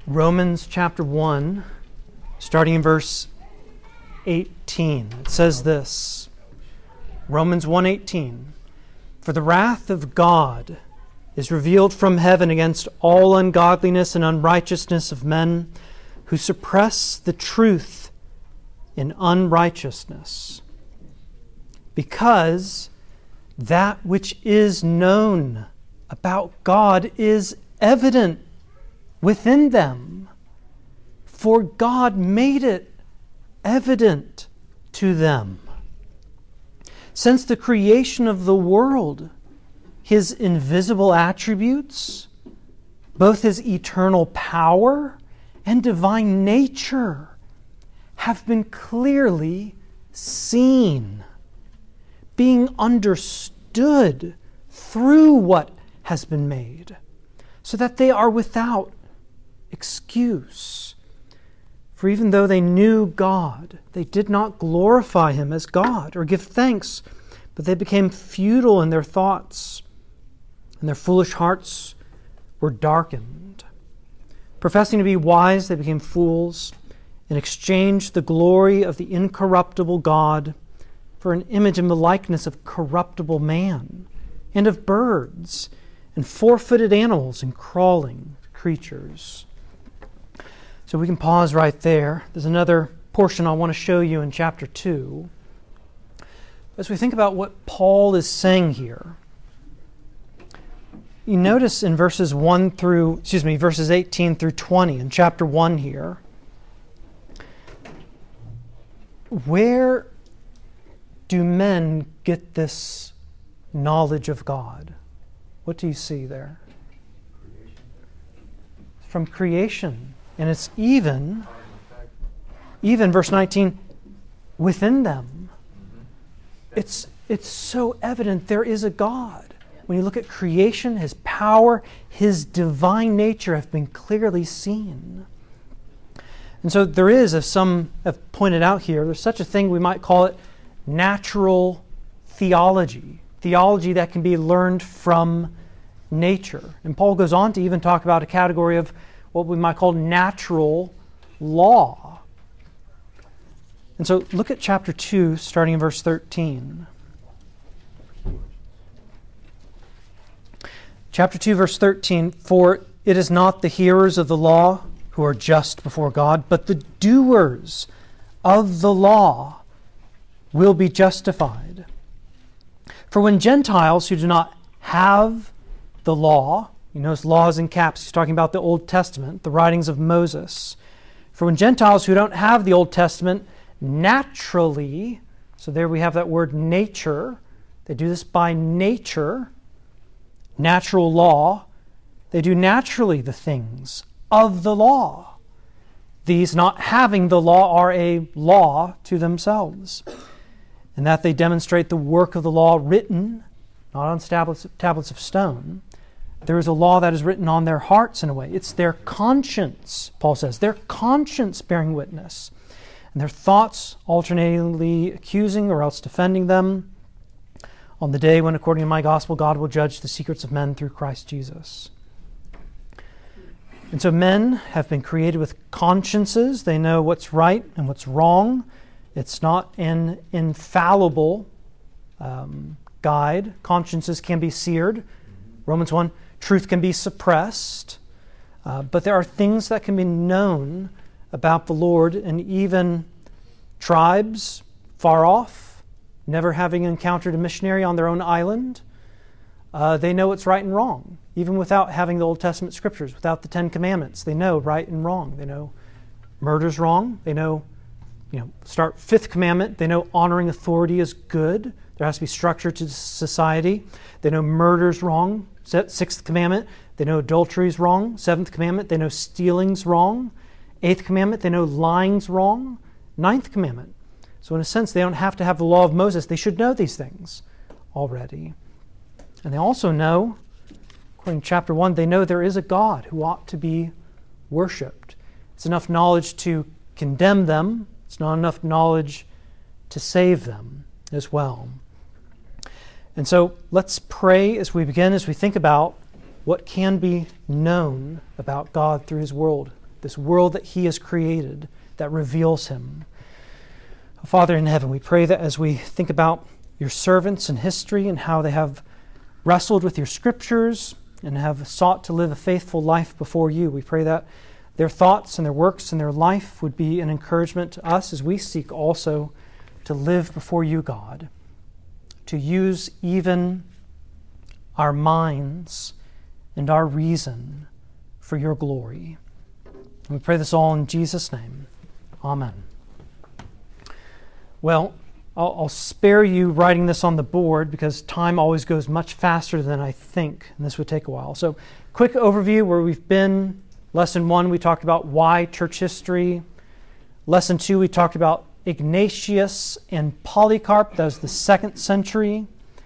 Romans chapter 1, starting in verse 18. It says this, Romans 1:18, "For the wrath of God is revealed from heaven against all ungodliness and unrighteousness of men who suppress the truth in unrighteousness, because that which is known about God is evident within them, for God made it evident to them. Since the creation of the world, His invisible attributes, both His eternal power and divine nature, have been clearly seen, being understood through what has been made, so that they are without excuse. For even though they knew God, they did not glorify Him as God or give thanks, but they became futile in their thoughts, and their foolish hearts were darkened. Professing to be wise, they became fools and exchanged the glory of the incorruptible God for an image in the likeness of corruptible man, and of birds, and four-footed animals, and crawling creatures." So we can pause right there. There's another portion I want to show you in chapter 2. As we think about what Paul is saying here, you notice in verses 18 through 20 in chapter 1 here, where do men get this knowledge of God? What do you see there? From creation. And it's even verse 19, within them. It's so evident there is a God. When you look at creation, His power, His divine nature have been clearly seen. And so there is, as some have pointed out here, there's such a thing, we might call it natural theology. Theology that can be learned from nature. And Paul goes on to even talk about a category of what we might call natural law. And so look at chapter 2, starting in verse 13. Chapter 2, verse 13, "For it is not the hearers of the law who are just before God, but the doers of the law will be justified. For when Gentiles who do not have the law," you notice laws in caps, he's talking about the Old Testament, the writings of Moses. "For when Gentiles who don't have the Old Testament naturally," so there we have that word nature, they do this by nature, natural law, they do naturally the things of the law. These not having the law are a law to themselves, and that they demonstrate the work of the law written, not on tablets of stone. There is a law that is written on their hearts in a way. It's their conscience, Paul says, their conscience bearing witness, and their thoughts alternatingly accusing or else defending them on the day when, according to my gospel, God will judge the secrets of men through Christ Jesus. And so men have been created with consciences. They know what's right and what's wrong. It's not an infallible guide. Consciences can be seared. Romans 1, truth can be suppressed. But there are things that can be known about the Lord, and even tribes far off, never having encountered a missionary on their own island, they know what's right and wrong. Even without having the Old Testament scriptures, without the Ten Commandments, they know right and wrong. They know murder's wrong. They know, start Fifth Commandment. They know honoring authority is good. There has to be structure to society. They know murder's wrong. Sixth Commandment, they know adultery's wrong. Seventh Commandment, they know stealing's wrong. Eighth Commandment, they know lying's wrong. Ninth Commandment. So in a sense, they don't have to have the law of Moses. They should know these things already. And they also know, according to chapter 1, they know there is a God who ought to be worshipped. It's enough knowledge to condemn them. It's not enough knowledge to save them as well. And so let's pray as we begin, as we think about what can be known about God through His Word this world that he has created that reveals him. Father in heaven, we pray that as we think about your servants in history and how they have wrestled with your scriptures and have sought to live a faithful life before you, we pray that their thoughts and their works and their life would be an encouragement to us as we seek also to live before you, God, to use even our minds and our reason for your glory. And we pray this all in Jesus' name. Amen. Well, I'll spare you writing this on the board because time always goes much faster than I think, and this would take a while. So, quick overview where we've been. Lesson 1, we talked about why church history. Lesson 2, we talked about Ignatius and Polycarp. That was the 2nd century.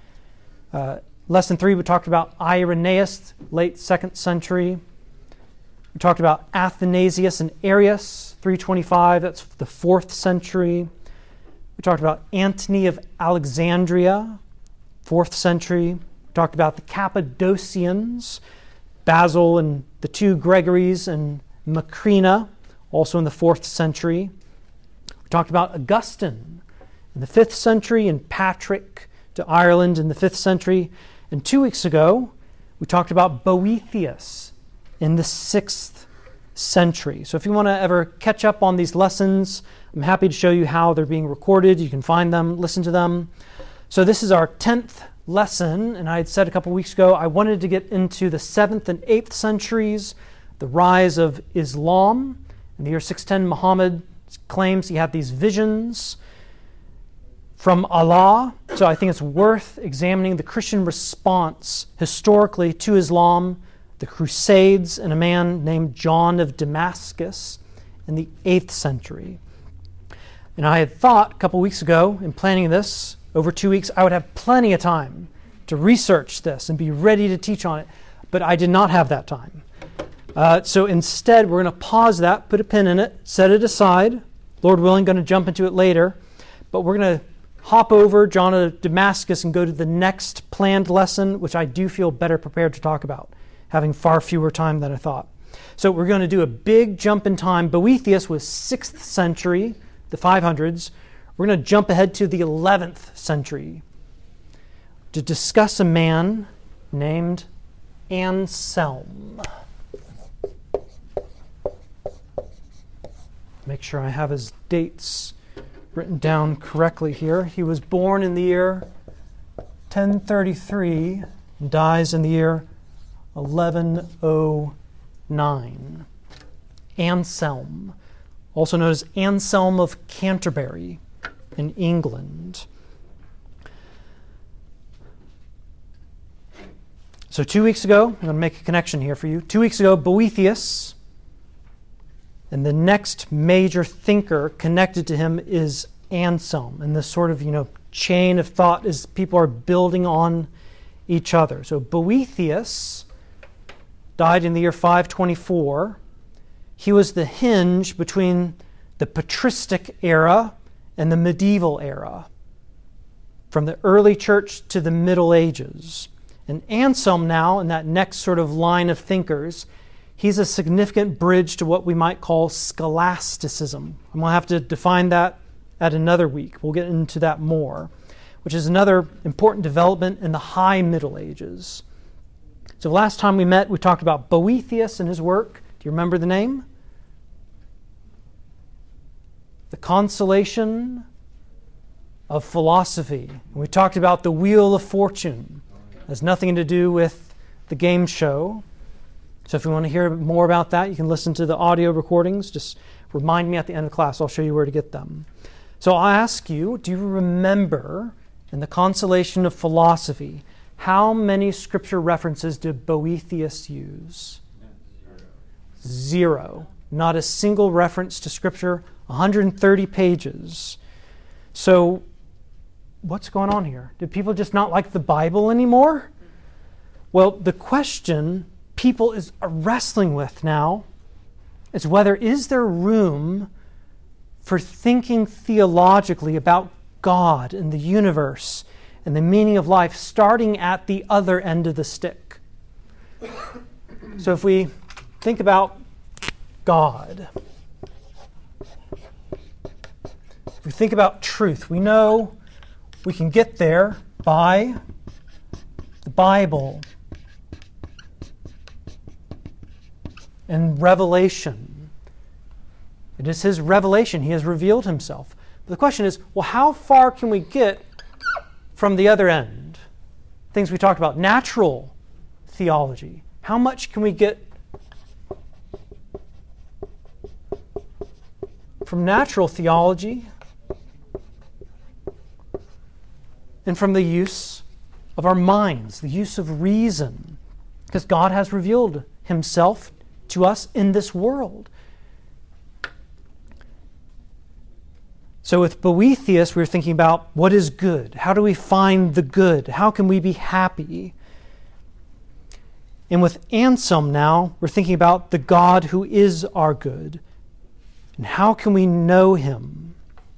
Lesson 3, we talked about Irenaeus, late 2nd century. We talked about Athanasius and Arius, 325. That's the 4th century. We talked about Antony of Alexandria, 4th century. We talked about the Cappadocians, Basil and the 2 Gregories and Macrina, also in the 4th century. We talked about Augustine in the 5th century and Patrick to Ireland in the 5th century. And 2 weeks ago, we talked about Boethius in the 6th century. So if you want to ever catch up on these lessons, I'm happy to show you how they're being recorded. You can find them, listen to them. So this is our 10th lesson, and I had said a couple weeks ago I wanted to get into the 7th and 8th centuries, the rise of Islam. In the year 610, Muhammad claims he had these visions from Allah. So I think it's worth examining the Christian response historically to Islam, the Crusades, and a man named John of Damascus in the 8th century. And I had thought a couple weeks ago in planning this, over 2 weeks, I would have plenty of time to research this and be ready to teach on it, but I did not have that time. So instead, we're going to pause that, put a pin in it, set it aside. Lord willing, going to jump into it later, but we're going to hop over John of Damascus and go to the next planned lesson, which I do feel better prepared to talk about, having far fewer time than I thought. So we're going to do a big jump in time. Boethius was 6th century, the 500s. We're going to jump ahead to the 11th century to discuss a man named Anselm. Make sure I have his dates written down correctly here. He was born in the year 1033 and dies in the year 1109. Anselm, also known as Anselm of Canterbury in England. So 2 weeks ago, I'm going to make a connection here for you. 2 weeks ago, Boethius, and the next major thinker connected to him is Anselm. And this sort of, chain of thought is people are building on each other. So Boethius died in the year 524. He was the hinge between the patristic era and the medieval era, from the early church to the Middle Ages. And Anselm now, in that next sort of line of thinkers, he's a significant bridge to what we might call scholasticism. I'm going to have to define that at another week. We'll get into that more, which is another important development in the High Middle Ages. So last time we met, we talked about Boethius and his work. Do you remember the name? The Consolation of Philosophy. And we talked about the Wheel of Fortune. It has nothing to do with the game show. So if you want to hear more about that, you can listen to the audio recordings. Just remind me at the end of class. I'll show you where to get them. So I'll ask you, do you remember in the Consolation of Philosophy, how many scripture references did Boethius use? 0. Not a single reference to scripture. 130 pages. So what's going on here? Did people just not like the Bible anymore? Well, the question people are wrestling with now is whether is there room for thinking theologically about God and the universe and the meaning of life starting at the other end of the stick. So if we think about God. If we think about truth, we know we can get there by the Bible and revelation. It is His revelation. He has revealed Himself. But the question is, well, how far can we get from the other end? Things we talked about, natural theology. How much can we get from natural theology and from the use of our minds, the use of reason? Because God has revealed Himself to us in this world. So with Boethius, we were thinking about what is good? How do we find the good? How can we be happy? And with Anselm now, we're thinking about the God who is our good. And how can we know Him?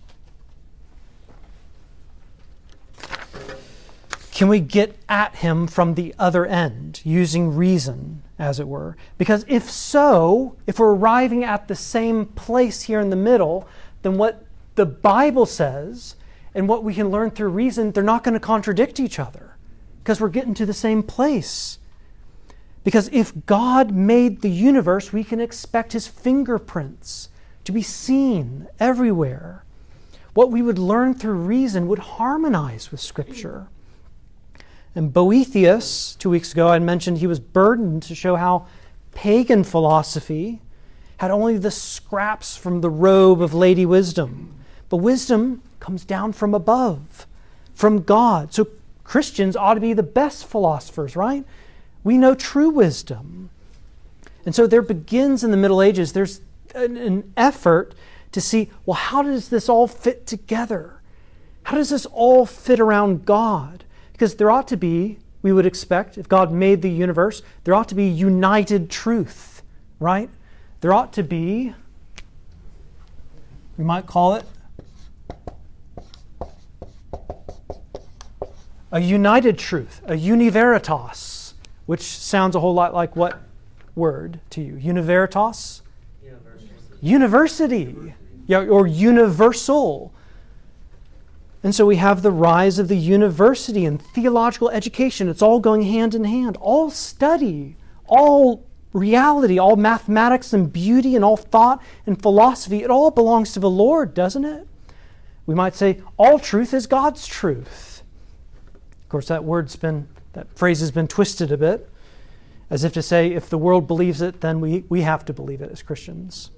Can we get at Him from the other end, using reason, as it were? Because if so, if we're arriving at the same place here in the middle, then what the Bible says and what we can learn through reason, they're not going to contradict each other because we're getting to the same place. Because if God made the universe, we can expect His fingerprints to be seen everywhere. What we would learn through reason would harmonize with Scripture. And Boethius, 2 weeks ago, I mentioned he was burdened to show how pagan philosophy had only the scraps from the robe of Lady Wisdom. But wisdom comes down from above, from God. So Christians ought to be the best philosophers, right? We know true wisdom. And so there begins in the Middle Ages, there's an effort to see, well, how does this all fit together? How does this all fit around God? Because there ought to be, we would expect, if God made the universe, there ought to be united truth, right? There ought to be, we might call it, a united truth, a univeritas, which sounds a whole lot like what word to you? Univeritas? University. Yeah, or universal. And so we have the rise of the university and theological education. It's all going hand in hand. All study, all reality, all mathematics and beauty and all thought and philosophy, it all belongs to the Lord, doesn't it? We might say all truth is God's truth. Of course, that phrase has been twisted a bit, as if to say, if the world believes it, then we have to believe it as Christians.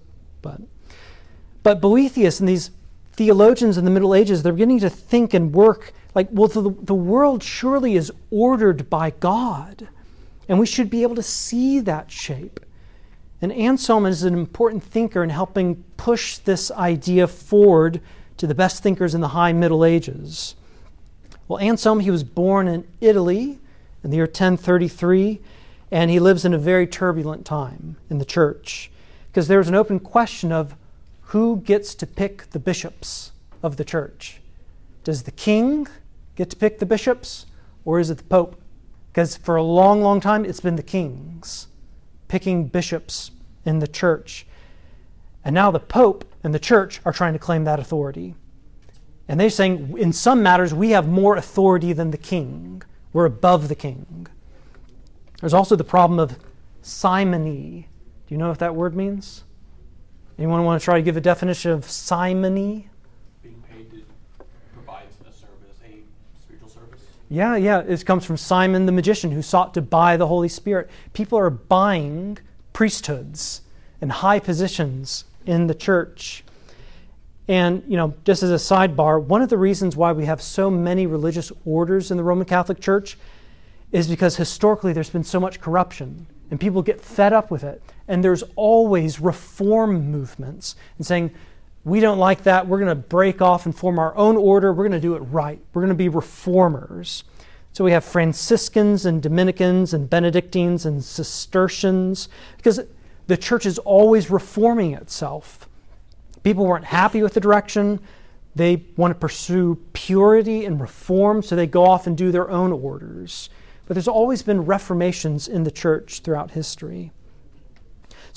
But Boethius and these theologians in the Middle Ages, they're beginning to think and work like, well, the world surely is ordered by God, and we should be able to see that shape. And Anselm is an important thinker in helping push this idea forward to the best thinkers in the High Middle Ages. Well, Anselm, he was born in Italy in the year 1033, and he lives in a very turbulent time in the church because there's an open question of who gets to pick the bishops of the church. Does the king get to pick the bishops, or is it the Pope? Because for a long, long time, it's been the kings picking bishops in the church. And now the Pope and the church are trying to claim that authority. And they're saying, in some matters, we have more authority than the king. We're above the king. There's also the problem of simony. Do you know what that word means? Anyone want to try to give a definition of simony? Being paid to provide a service, a spiritual service. Yeah. It comes from Simon the magician who sought to buy the Holy Spirit. People are buying priesthoods and high positions in the church. And, just as a sidebar, one of the reasons why we have so many religious orders in the Roman Catholic Church is because historically there's been so much corruption and people get fed up with it. And there's always reform movements and saying, we don't like that, we're going to break off and form our own order, we're going to do it right, we're going to be reformers. So we have Franciscans and Dominicans and Benedictines and Cistercians, because the church is always reforming itself. People weren't happy with the direction. They want to pursue purity and reform, so they go off and do their own orders. But there's always been reformations in the church throughout history.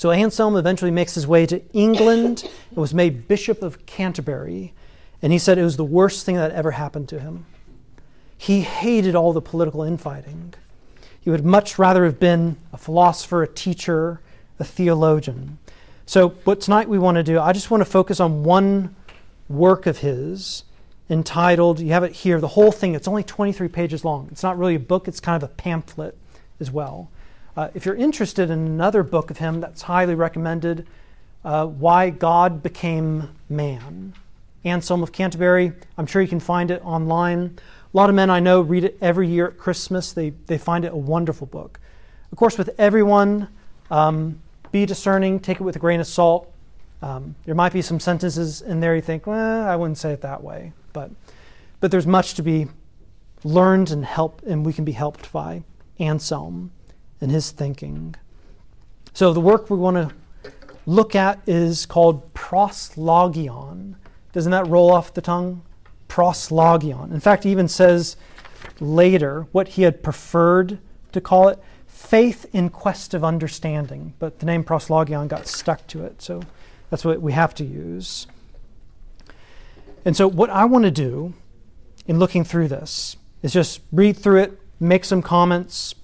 So Anselm eventually makes his way to England and was made Bishop of Canterbury. And he said it was the worst thing that ever happened to him. He hated all the political infighting. He would much rather have been a philosopher, a teacher, a theologian. So what tonight we want to do, I just want to focus on one work of his entitled, you have it here, the whole thing, it's only 23 pages long. It's not really a book, it's kind of a pamphlet as well. If you're interested in another book of him that's highly recommended, Why God Became Man. Anselm of Canterbury, I'm sure you can find it online. A lot of men I know read it every year at Christmas. They find it a wonderful book. Of course, with everyone, be discerning, take it with a grain of salt. There might be some sentences in there you think, well, I wouldn't say it that way. But there's much to be learned and we can be helped by Anselm and his thinking. So the work we want to look at is called Proslogion. Doesn't that roll off the tongue? Proslogion. In fact, he even says later what he had preferred to call it, Faith in Quest of Understanding. But the name Proslogion got stuck to it, so that's what we have to use. And so what I want to do in looking through this is just read through it, make some comments,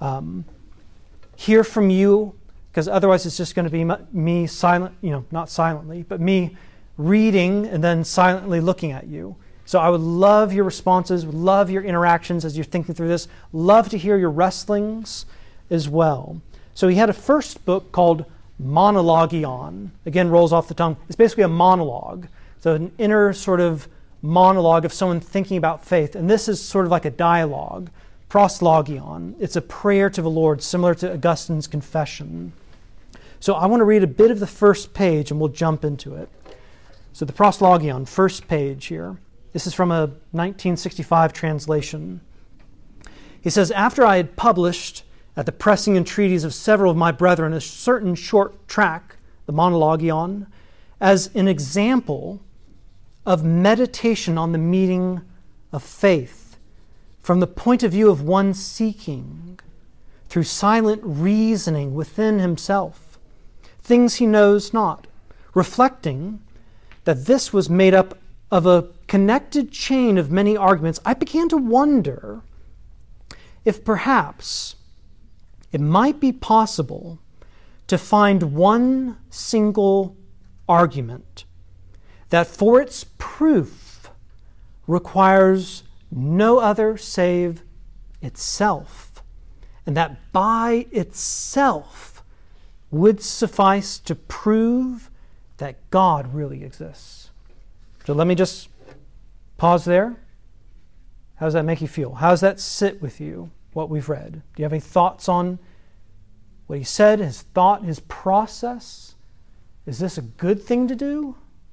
hear from you, because otherwise it's just going to be me silent, not silently, but me reading and then silently looking at you. So I would love your responses, would love your interactions as you're thinking through this, love to hear your wrestlings as well. So he had a first book called Monologion. Again, rolls off the tongue. It's basically a monologue. So an inner sort of monologue of someone thinking about faith. And this is sort of like a dialogue. Proslogion. It's a prayer to the Lord, similar to Augustine's Confession. So I want to read a bit of the first page and we'll jump into it. So the Proslogion, first page here. This is from a 1965 translation. He says, after I had published at the pressing entreaties of several of my brethren a certain short tract, the Monologion, as an example of meditation on the meaning of faith from the point of view of one seeking, through silent reasoning within himself, things he knows not, reflecting that this was made up of a connected chain of many arguments, I began to wonder if perhaps it might be possible to find one single argument that for its proof requires no other save itself, and that by itself would suffice to prove that God really exists. So let me just pause there. How does that make you feel? How does that sit with you, what we've read? Do you have any thoughts on what he said, his thought, his process? Is this a good thing to do?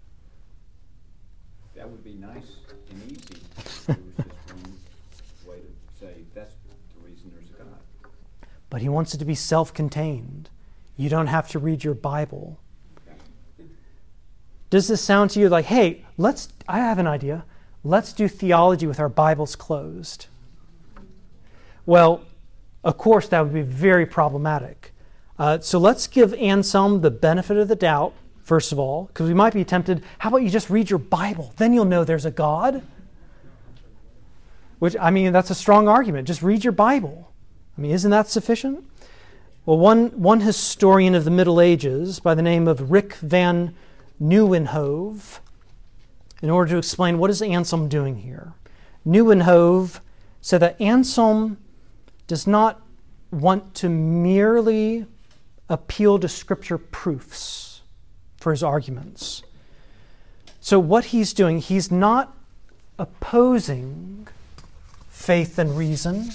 That would be nice and easy. There was just one way to say that's the reason there's a God. But he wants it to be self-contained. You don't have to read your Bible. Does this sound to you like, hey, I have an idea. Let's do theology with our Bibles closed? Well, of course, that would be very problematic. So let's give Anselm the benefit of the doubt, first of all, because we might be tempted, how about you just read your Bible? Then you'll know there's a God. Which, that's a strong argument. Just read your Bible. Isn't that sufficient? Well, one historian of the Middle Ages by the name of Rick van Nieuwenhove, in order to explain what is Anselm doing here. Nieuwenhove said that Anselm does not want to merely appeal to Scripture proofs for his arguments. So what he's doing, he's not opposing faith and reason.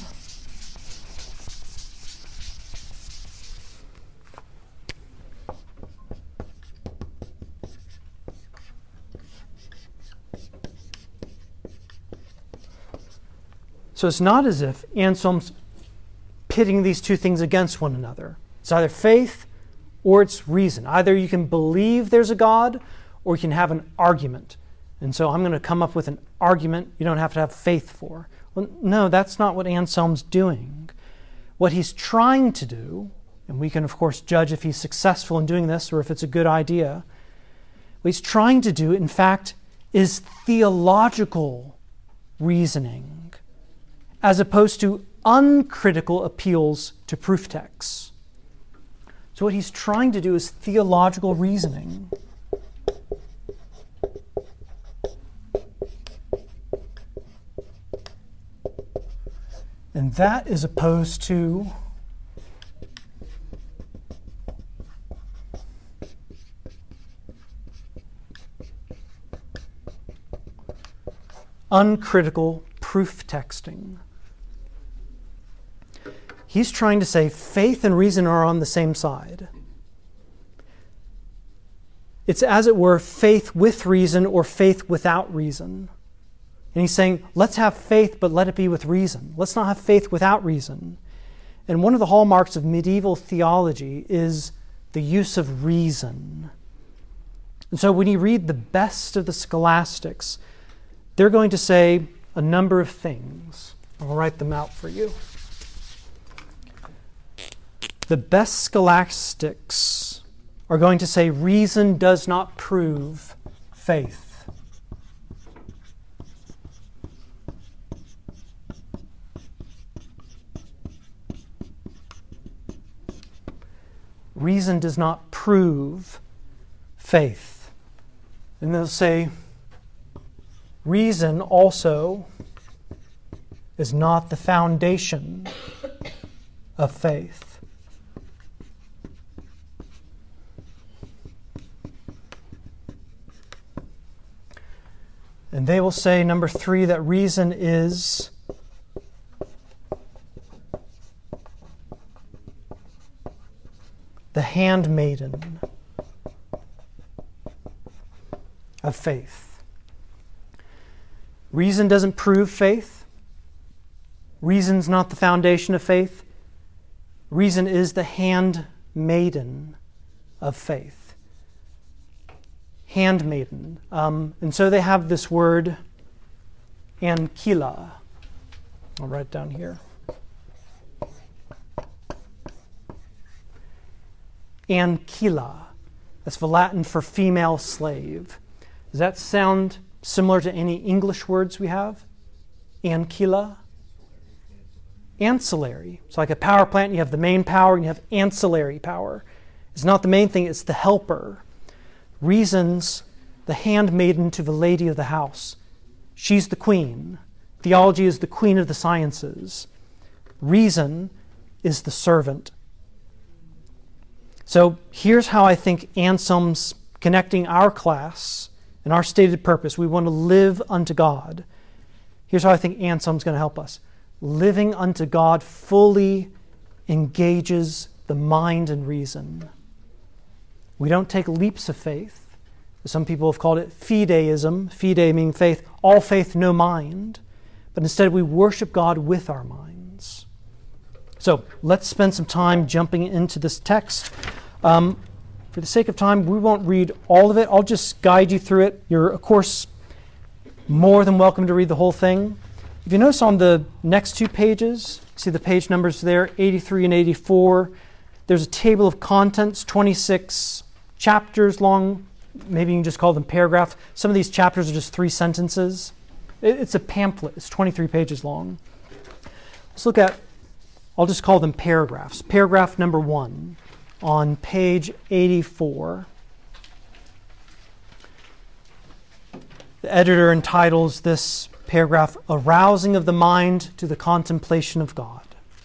So it's not as if Anselm's pitting these two things against one another. It's either faith or it's reason. Either you can believe there's a God or you can have an argument. And so I'm going to come up with an argument you don't have to have faith for. Well, no, that's not what Anselm's doing. What he's trying to do, And we can, of course, judge if he's successful in doing this or if it's a good idea. What he's trying to do, in fact, is theological reasoning, as opposed to uncritical appeals to proof texts. So what he's trying to do is theological reasoning. And that is opposed to uncritical proof texting. He's trying to say faith and reason are on the same side. It's, as it were, faith with reason or faith without reason. And he's saying, let's have faith, but let it be with reason. Let's not have faith without reason. And one of the hallmarks of medieval theology is the use of reason. And so when you read the best of the scholastics, they're going to say a number of things. I'll write them out for you. The best scholastics are going to say reason does not prove faith. Reason does not prove faith. And they'll say reason also is not the foundation of faith. And they will say, number 3, that reason is the handmaiden of faith. Reason doesn't prove faith. Reason's not the foundation of faith. Reason is the handmaiden of faith. Handmaiden. And so they have this word, ancilla. I'll write it down here. Ancilla. That's the Latin for female slave. Does that sound similar to any English words we have? Ancilla? Ancillary. It's like a power plant. You have the main power and you have ancillary power. It's not the main thing, it's the helper. Reason's the handmaiden to the lady of the house. She's the queen. Theology is the queen of the sciences. Reason is the servant. So here's how I think Anselm's connecting our class and our stated purpose. We want to live unto God. Here's how I think Anselm's going to help us. Living unto God fully engages the mind and reason. We don't take leaps of faith. Some people have called it fideism. Fide meaning faith. All faith, no mind. But instead we worship God with our minds. So let's spend some time jumping into this text. For the sake of time, we won't read all of it. I'll just guide you through it. You're, of course, more than welcome to read the whole thing. If you notice on the next 2 pages, see the page numbers there, 83 and 84. There's a table of contents, 26 chapters long. Maybe you can just call them paragraphs. Some of these chapters are just 3 sentences. It's a pamphlet. It's 23 pages long. Let's look at, I'll just call them paragraphs. Paragraph number 1 on page 84. The editor entitles this paragraph, Arousing of the Mind to the Contemplation of God.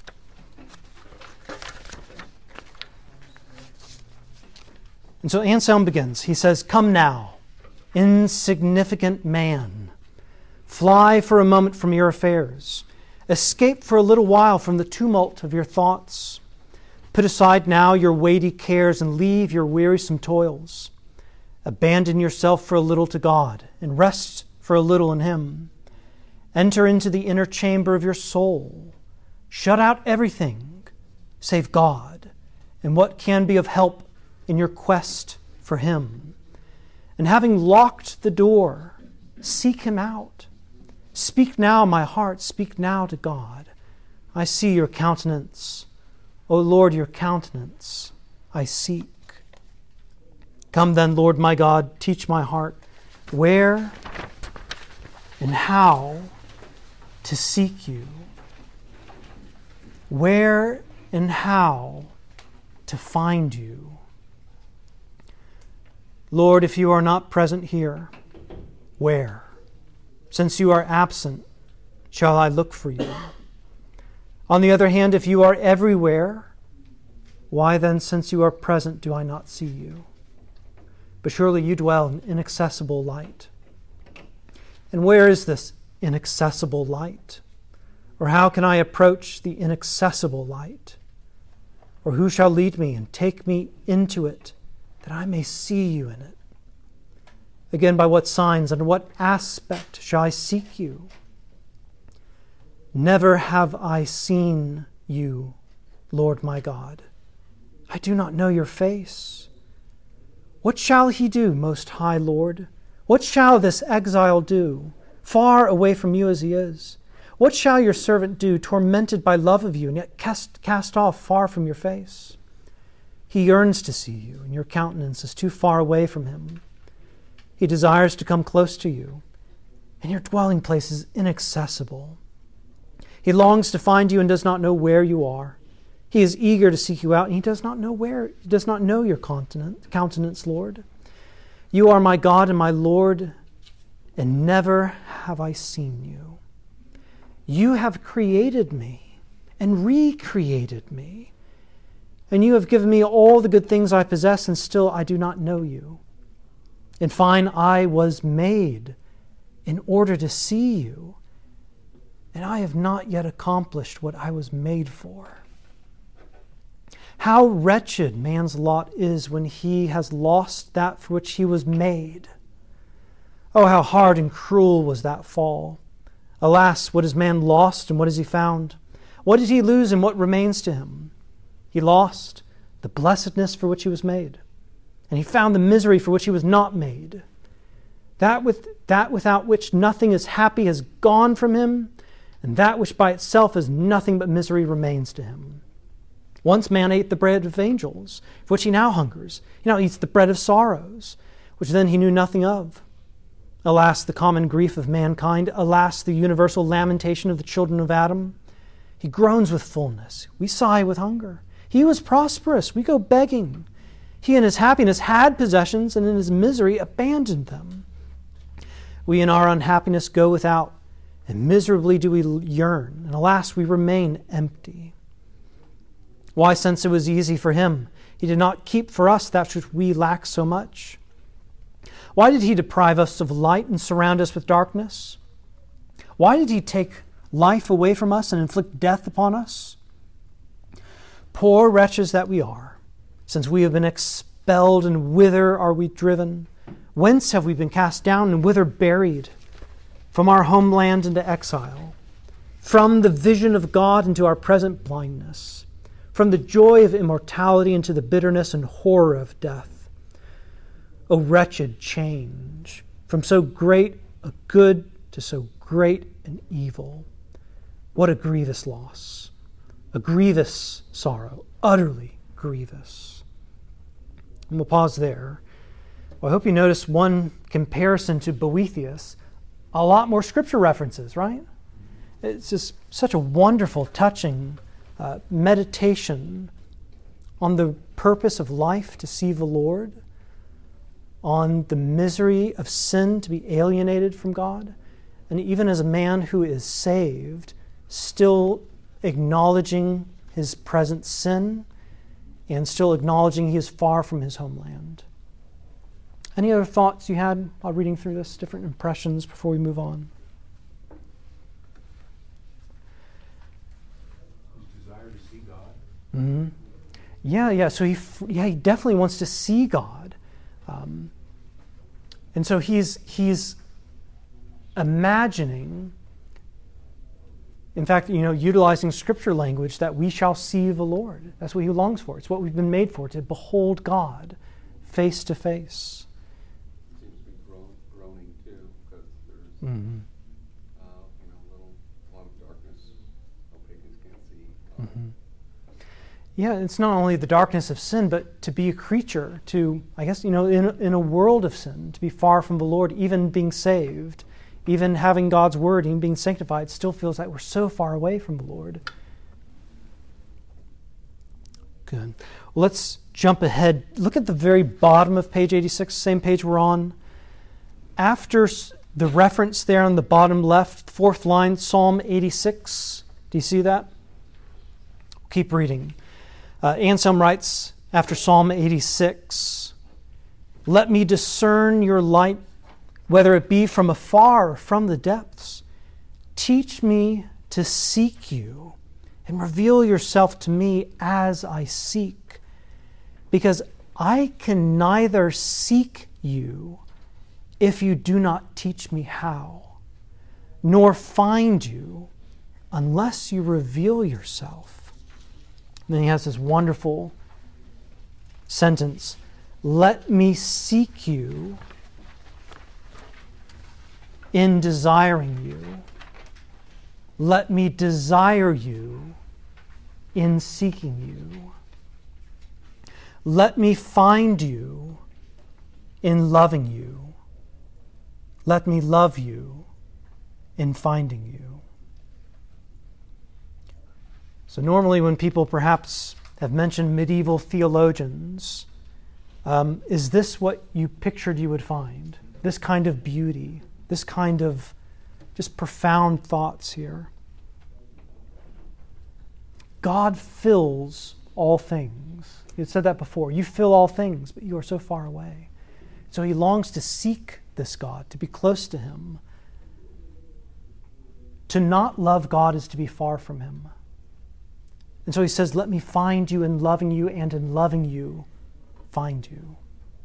And so Anselm begins. He says, Come now, insignificant man. Fly for a moment from your affairs. Escape for a little while from the tumult of your thoughts. Put aside now your weighty cares and leave your wearisome toils. Abandon yourself for a little to God and rest for a little in Him. Enter into the inner chamber of your soul. Shut out everything save God and what can be of help in your quest for Him. And having locked the door, seek Him out. Speak now, my heart, speak now to God. I see your countenance. O Lord, your countenance I seek. Come then, Lord my God, teach my heart where and how to seek you. Where and how to find you. Lord, if you are not present here, where? Since you are absent, shall I look for you? On the other hand, if you are everywhere, why then, since you are present, do I not see you? But surely you dwell in inaccessible light. And where is this inaccessible light? Or how can I approach the inaccessible light? Or who shall lead me and take me into it, that I may see you in it? Again, by what signs and what aspect shall I seek you? Never have I seen you, Lord my God. I do not know your face. What shall he do, Most High Lord? What shall this exile do, far away from you as he is? What shall your servant do, tormented by love of you, and yet cast off far from your face? He yearns to see you, and your countenance is too far away from him. He desires to come close to you, and your dwelling place is inaccessible. He longs to find you and does not know where you are. He is eager to seek you out, and he does not know your countenance, Lord. You are my God and my Lord, and never have I seen you. You have created me and recreated me, and you have given me all the good things I possess, and still I do not know you. In fine, I was made in order to see you, and I have not yet accomplished what I was made for. How wretched man's lot is when he has lost that for which he was made. Oh, how hard and cruel was that fall. Alas, what is man lost and what has he found? What did he lose and what remains to him? He lost the blessedness for which he was made, and he found the misery for which he was not made. That without which nothing is happy has gone from him, and that which by itself is nothing but misery remains to him. Once man ate the bread of angels, for which he now hungers. He now eats the bread of sorrows, which then he knew nothing of. Alas, the common grief of mankind. Alas, the universal lamentation of the children of Adam. He groans with fullness. We sigh with hunger. He was prosperous. We go begging. He in his happiness had possessions, and in his misery abandoned them. We in our unhappiness go without, and miserably do we yearn, and alas, we remain empty. Why, since it was easy for him, he did not keep for us that which we lack so much? Why did he deprive us of light and surround us with darkness? Why did he take life away from us and inflict death upon us? Poor wretches that we are, since we have been expelled, and whither are we driven? Whence have we been cast down, and whither buried? From our homeland into exile, from the vision of God into our present blindness, from the joy of immortality into the bitterness and horror of death. O wretched change, from so great a good to so great an evil. What a grievous loss, a grievous sorrow, utterly grievous. And we'll pause there. Well, I hope you notice one comparison to Boethius. A lot more scripture references, right? It's just such a wonderful, touching meditation on the purpose of life to see the Lord, on the misery of sin to be alienated from God, and even as a man who is saved, still acknowledging his present sin and still acknowledging he is far from his homeland. Any other thoughts you had while reading through this, different impressions before we move on? His desire to see God. Mm-hmm. Yeah. So he definitely wants to see God, and so he's imagining. In fact, utilizing scripture language that we shall see the Lord. That's what he longs for. It's what we've been made for, to behold God face to face. Seems to be groaning too, because there's Mm-hmm. a lot of darkness. How pagans can't see. Mm-hmm. Yeah, it's not only the darkness of sin, but to be a creature, to, I guess, in a world of sin, to be far from the Lord, even being saved, even having God's word, even being sanctified, still feels like we're so far away from the Lord. Good. Well, let's jump ahead. Look at the very bottom of page 86, same page we're on. After the reference there on the bottom left, fourth line, Psalm 86. Do you see that? Keep reading. Anselm writes after Psalm 86, "Let me discern your light, whether it be from afar or from the depths. Teach me to seek you and reveal yourself to me as I seek, because I can neither seek you if you do not teach me how, nor find you unless you reveal yourself." And then he has this wonderful sentence, "Let me seek you in desiring you. Let me desire you in seeking you. Let me find you in loving you. Let me love you in finding you." So normally when people perhaps have mentioned medieval theologians, is this what you pictured you would find? This kind of beauty, this kind of just profound thoughts here. God fills all things. You had said that before. You fill all things, but you are so far away. So he longs to seek this God, to be close to him. To not love God is to be far from him. And so he says, "Let me find you in loving you, and in loving you, find you."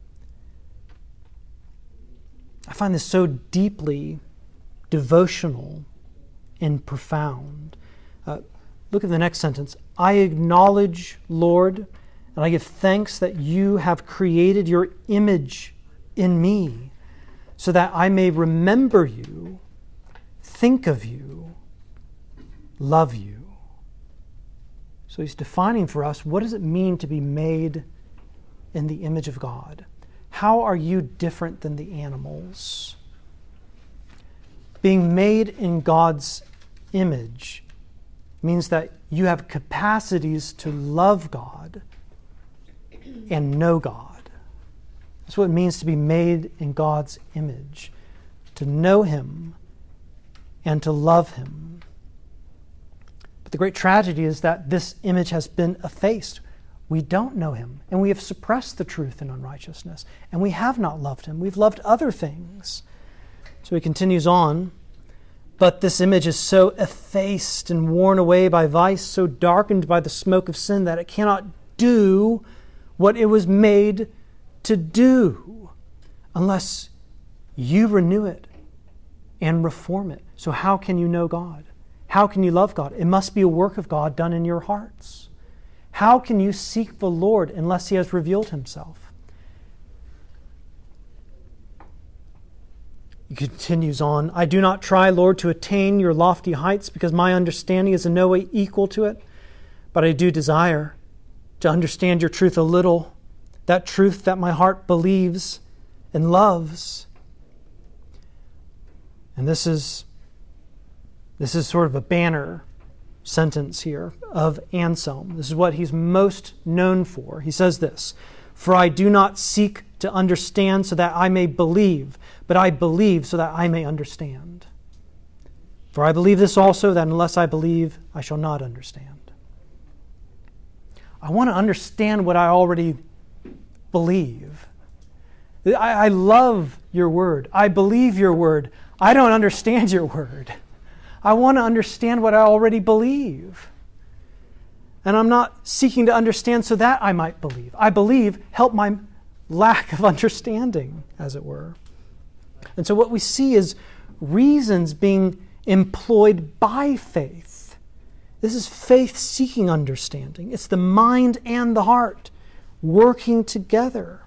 I find this so deeply devotional and profound. Look at the next sentence. "I acknowledge, Lord, and I give thanks that you have created your image in me, so that I may remember you, think of you, love you." So he's defining for us, what does it mean to be made in the image of God? How are you different than the animals? Being made in God's image means that you have capacities to love God and know God. That's what it means to be made in God's image, to know him and to love him. The great tragedy is that this image has been effaced. We don't know him, and we have suppressed the truth in unrighteousness, and we have not loved him. We've loved other things. So he continues on, "But this image is so effaced and worn away by vice, so darkened by the smoke of sin, that it cannot do what it was made to do unless you renew it and reform it." So how can you know God? How can you love God? It must be a work of God done in your hearts. How can you seek the Lord unless he has revealed himself? He continues on, "I do not try, Lord, to attain your lofty heights, because my understanding is in no way equal to it, but I do desire to understand your truth a little, that truth that my heart believes and loves." And this is sort of a banner sentence here of Anselm. This is what he's most known for. He says this, "For I do not seek to understand so that I may believe, but I believe so that I may understand. For I believe this also, that unless I believe, I shall not understand." I want to understand what I already believe. I love your word. I believe your word. I don't understand your word. I want to understand what I already believe. And I'm not seeking to understand so that I might believe. I believe, help my lack of understanding, as it were. And so what we see is reasons being employed by faith. This is faith seeking understanding. It's the mind and the heart working together.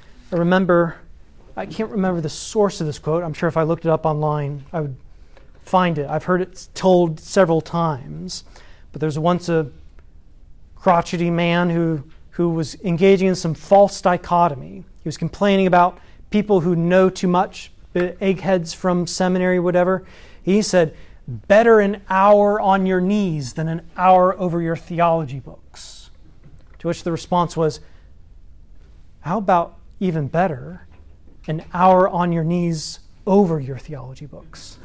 I can't remember the source of this quote. I'm sure if I looked it up online, I would find it. I've heard it told several times. But there's once a crotchety man who was engaging in some false dichotomy. He was complaining about people who know too much, eggheads from seminary, whatever. He said, better an hour on your knees than an hour over your theology books. To which the response was, how about even better, an hour on your knees over your theology books?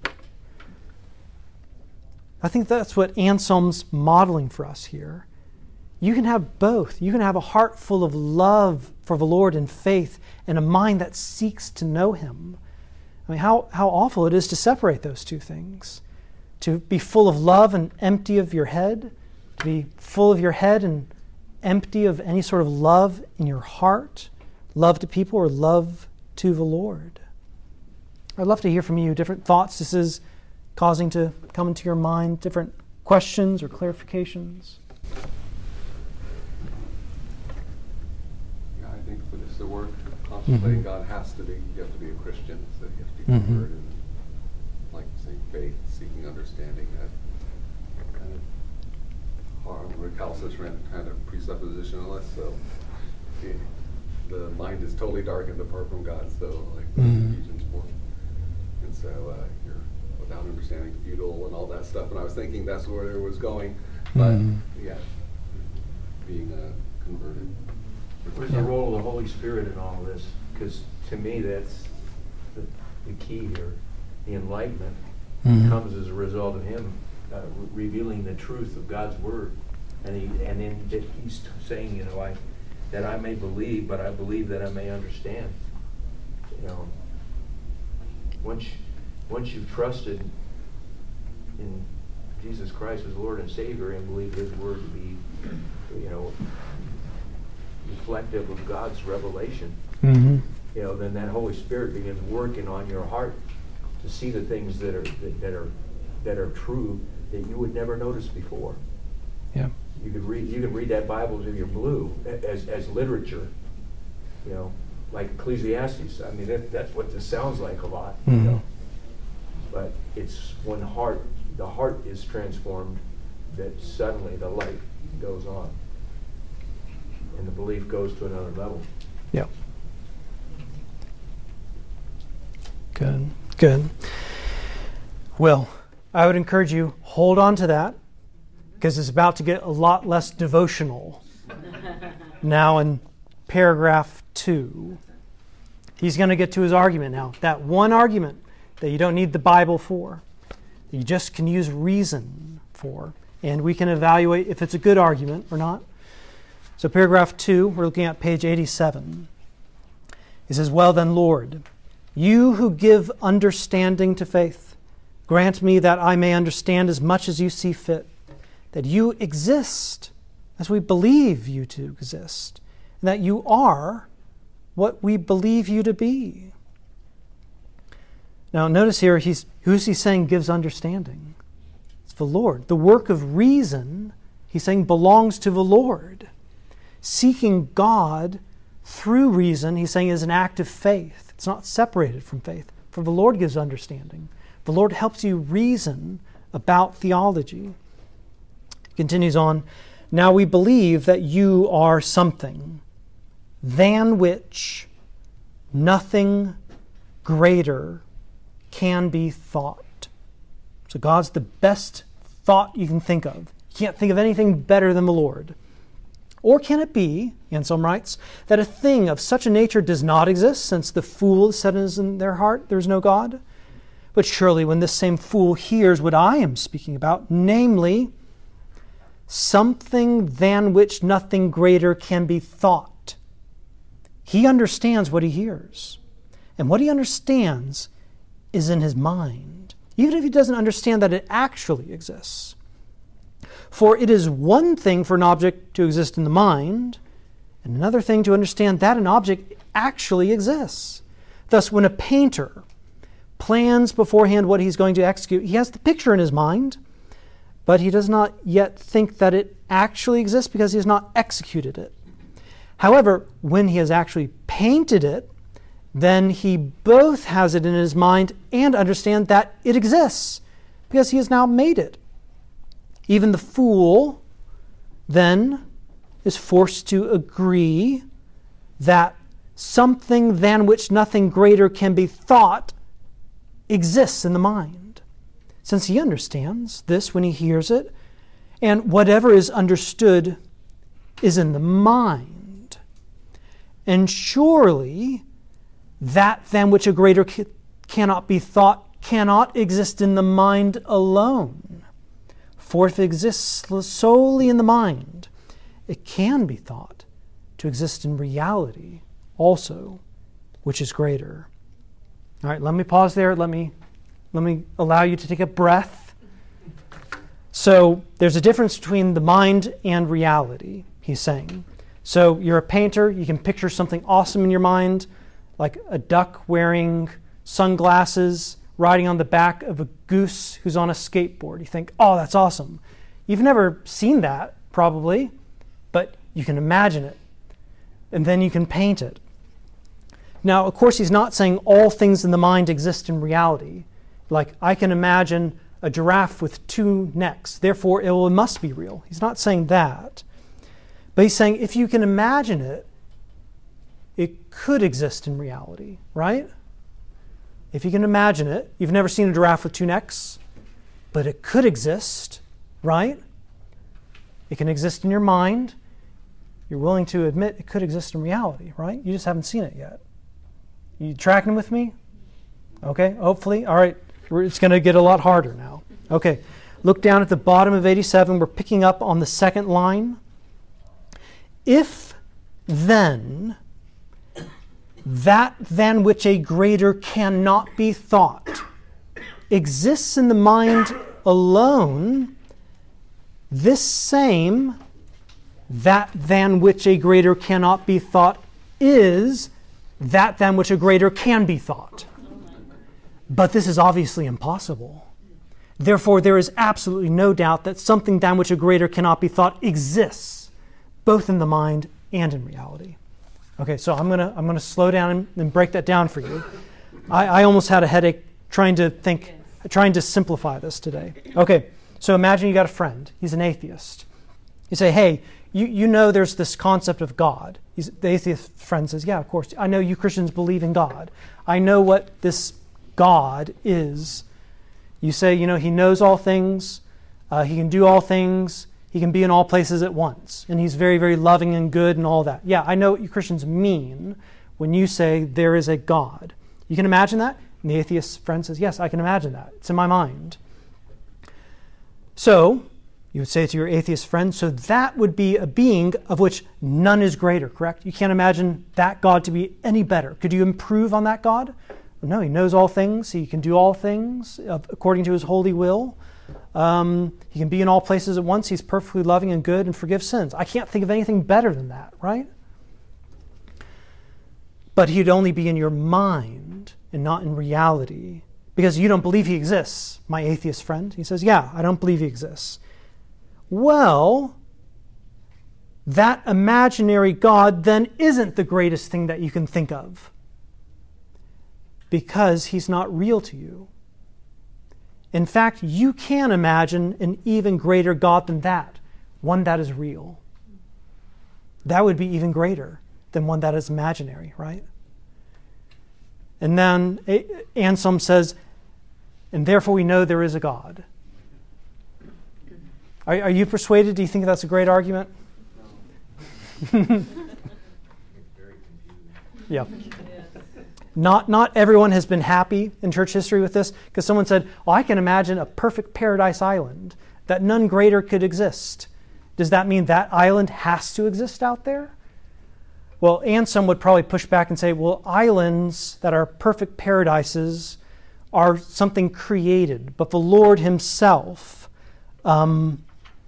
I think that's what Anselm's modeling for us here. You can have both. You can have a heart full of love for the Lord and faith and a mind that seeks to know Him. I mean, how awful it is to separate those two things. To be full of love and empty of your head. To be full of your head and empty of any sort of love in your heart. Love to people or love to the Lord. I'd love to hear from you different thoughts this is causing to come into your mind, different questions or clarifications. Yeah, I think for this to work, contemplating God you have to be a Christian, so you have to be converted. Like say faith, seeking understanding, that kind of hard, recalcitrant kind of presuppositionalist. So the mind is totally darkened apart from God. So like Ephesians 4, and so you're without understanding, futile, and all that stuff. And I was thinking that's where it was going, but yeah, being converted. Where's the role of the Holy Spirit in all of this? Because to me, that's the key here. The enlightenment comes as a result of Him revealing the truth of God's Word, and then He's saying, that I may believe, but I believe that I may understand. Once you've trusted in Jesus Christ as Lord and Savior and believe His Word to be, reflective of God's revelation, then that Holy Spirit begins working on your heart to see the things that are true that you would never notice before. Yeah. You can read that Bible till you're blue as literature, like Ecclesiastes. I mean, that's what this sounds like a lot, But it's when the heart is transformed that suddenly the light goes on. And the belief goes to another level. Yeah. Good. Well, I would encourage you, hold on to that, because it's about to get a lot less devotional. Now in paragraph 2, he's going to get to his argument now. That one argument that you don't need the Bible for, that you just can use reason for, and we can evaluate if it's a good argument or not. So paragraph 2, we're looking at page 87. He says, well then, Lord, you who give understanding to faith, grant me that I may understand as much as you see fit, that you exist as we believe you to exist, and that you are what we believe you to be. Now notice here, who's he saying gives understanding? It's the Lord. The work of reason, he's saying, belongs to the Lord. Seeking God through reason, he's saying, is an act of faith. It's not separated from faith. For the Lord gives understanding. The Lord helps you reason about theology. He continues on, now we believe that you are something than which nothing greater can be thought. So God's the best thought you can think of. You can't think of anything better than the Lord. Or can it be, Anselm writes, that a thing of such a nature does not exist, since the fool said in their heart, there is no God? But surely when this same fool hears what I am speaking about, namely, something than which nothing greater can be thought, he understands what he hears. And what he understands is in his mind, even if he doesn't understand that it actually exists. For it is one thing for an object to exist in the mind, and another thing to understand that an object actually exists. Thus, when a painter plans beforehand what he's going to execute, he has the picture in his mind, but he does not yet think that it actually exists because he has not executed it. However, when he has actually painted it, then he both has it in his mind and understands that it exists because he has now made it. Even the fool then is forced to agree that something than which nothing greater can be thought exists in the mind. Since he understands this when he hears it, and whatever is understood is in the mind. And surely that than which a greater cannot be thought cannot exist in the mind alone. For if it exists solely in the mind, it can be thought to exist in reality also, which is greater. All right, let me pause there. Let me allow you to take a breath. So there's a difference between the mind and reality, he's saying. So you're a painter, you can picture something awesome in your mind, like a duck wearing sunglasses, riding on the back of a goose who's on a skateboard. You think, oh, that's awesome. You've never seen that, probably, but you can imagine it. And then you can paint it. Now, of course, he's not saying all things in the mind exist in reality. Like, I can imagine a giraffe with 2 necks, therefore it must be real. He's not saying that. But he's saying if you can imagine it, it could exist in reality, right? If you can imagine it, you've never seen a giraffe with 2 necks, but it could exist, right? It can exist in your mind. You're willing to admit it could exist in reality, right? You just haven't seen it yet. You tracking with me? Okay, hopefully. All right, it's going to get a lot harder now. Okay, look down at the bottom of 87. We're picking up on the second line. If then that than which a greater cannot be thought exists in the mind alone, this same that than which a greater cannot be thought is that than which a greater can be thought. But this is obviously impossible. Therefore, there is absolutely no doubt that something than which a greater cannot be thought exists, both in the mind and in reality. Okay, so I'm gonna slow down and break that down for you. I almost had a headache trying to simplify this today. Okay, so imagine you got a friend. He's an atheist. You say, hey, you know there's this concept of God. The atheist friend says, yeah, of course. I know you Christians believe in God. I know what this God is. You say, he knows all things. He can do all things. He can be in all places at once. And he's very, very loving and good and all that. Yeah, I know what you Christians mean when you say there is a God. You can imagine that? And the atheist friend says, yes, I can imagine that. It's in my mind. So, you would say to your atheist friend, so that would be a being of which none is greater, correct? You can't imagine that God to be any better. Could you improve on that God? No, he knows all things. He can do all things according to his holy will. He can be in all places at once. He's perfectly loving and good and forgives sins. I can't think of anything better than that, right? But he'd only be in your mind and not in reality because you don't believe he exists, my atheist friend. He says, yeah, I don't believe he exists. Well, that imaginary God then isn't the greatest thing that you can think of because he's not real to you. In fact, you can imagine an even greater God than that, one that is real. That would be even greater than one that is imaginary, right? And then Anselm says, and therefore we know there is a God. Are you persuaded? Do you think that's a great argument? No. Very confusing. Yeah. Not everyone has been happy in church history with this, because someone said, I can imagine a perfect paradise island, that none greater could exist. Does that mean that island has to exist out there? Well, Anselm would probably push back and say, well, islands that are perfect paradises are something created, but the Lord himself, we'll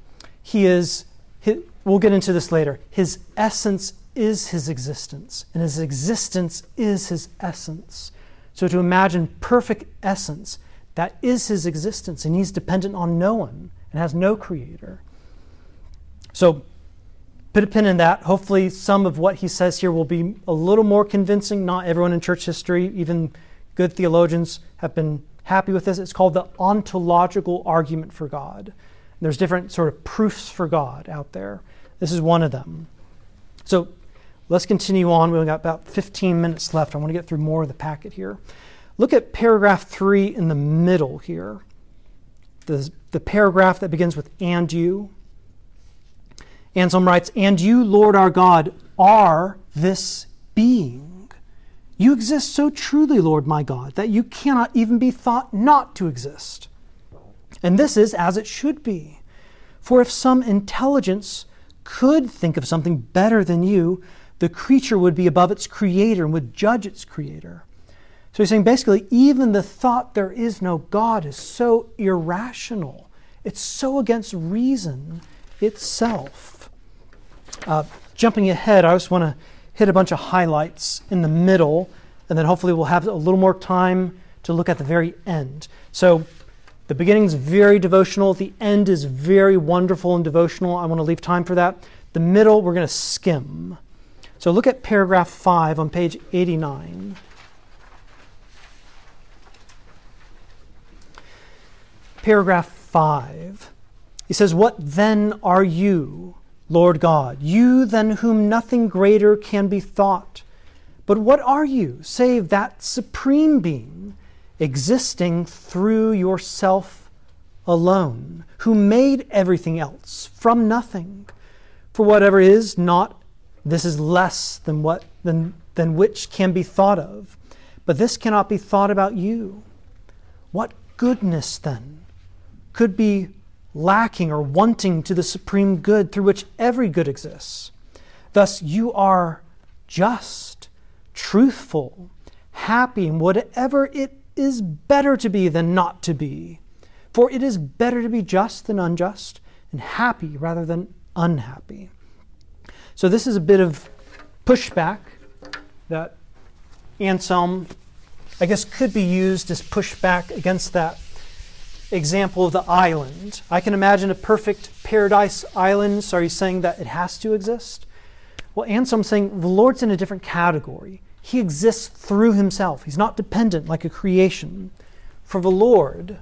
get into this later, his essence is his existence, and his existence is his essence. So to imagine perfect essence, that is his existence, and he's dependent on no one and has no creator. So put a pin in that. Hopefully some of what he says here will be a little more convincing. Not everyone in church history, even good theologians, have been happy with this. It's called the ontological argument for God. There's different sort of proofs for God out there. This is one of them. So let's continue on. We've got about 15 minutes left. I want to get through more of the packet here. Look at paragraph 3 in the middle here. The paragraph that begins with "and you." Anselm writes, "And you, Lord our God, are this being. You exist so truly, Lord my God, that you cannot even be thought not to exist. And this is as it should be. For if some intelligence could think of something better than you, the creature would be above its creator and would judge its creator." So he's saying basically, even the thought there is no God is so irrational. It's so against reason itself. Jumping ahead, I just want to hit a bunch of highlights in the middle, and then hopefully we'll have a little more time to look at the very end. So the beginning is very devotional. The end is very wonderful and devotional. I want to leave time for that. The middle, we're going to skim. So look at paragraph 5 on page 89. Paragraph 5. He says, "What then are you, Lord God? You than whom nothing greater can be thought. But what are you, save that supreme being, existing through yourself alone, who made everything else from nothing? For whatever is not, this is less than which can be thought of. But this cannot be thought about you. What goodness, then, could be lacking or wanting to the supreme good through which every good exists? Thus you are just, truthful, happy, and whatever it is better to be than not to be. For it is better to be just than unjust, and happy rather than unhappy." So this is a bit of pushback that Anselm, I guess, could be used as pushback against that example of the island. I can imagine a perfect paradise island, so are you saying that it has to exist? Well, Anselm's saying the Lord's in a different category. He exists through himself. He's not dependent like a creation. For the Lord,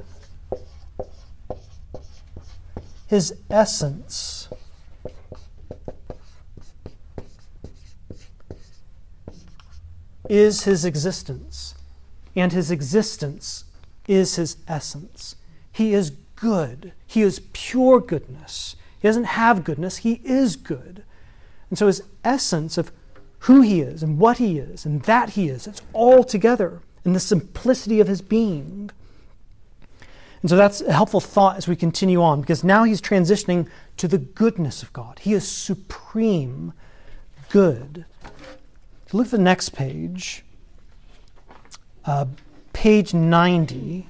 his essence is his existence, and his existence is his essence. He is good. He is pure goodness. He doesn't have goodness. He is good. And so his essence of who he is and what he is and that he is, it's all together in the simplicity of his being. And so that's a helpful thought as we continue on, because now he's transitioning to the goodness of God. He is supreme good. So look at the next page, page 90.